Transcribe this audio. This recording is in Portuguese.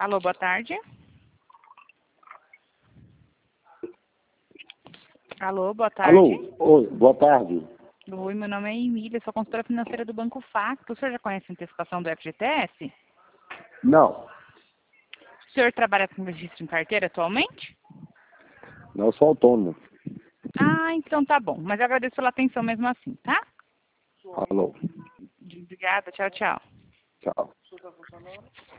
Alô, boa tarde. Alô, boa tarde. Alô, oi, boa tarde. Oi, meu nome é Emília, sou consultora financeira do Banco Facto. O senhor já conhece a antecipação do FGTS? Não, O senhor trabalha com registro em carteira atualmente? não, eu sou autônomo. Ah, então tá bom. Mas eu agradeço pela atenção mesmo assim, tá? Alô, Obrigada, tchau, tchau. tchau.